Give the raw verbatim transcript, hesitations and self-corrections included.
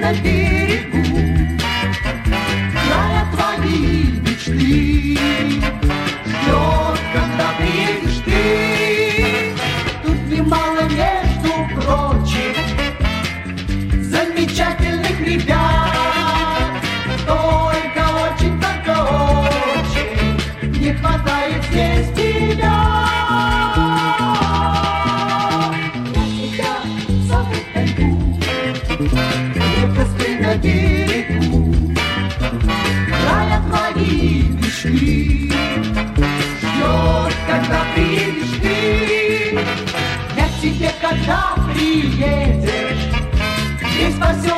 на берегу края твоей мечты. Ждет, когда приедешь ты. Тут немало, между прочим, замечательных ребят. Только очень, только очень не хватает здесь тебя. На берегу края твоей мечты. Ждет, когда приедешь ты. Я к тебе, когда приедешь, здесь во всем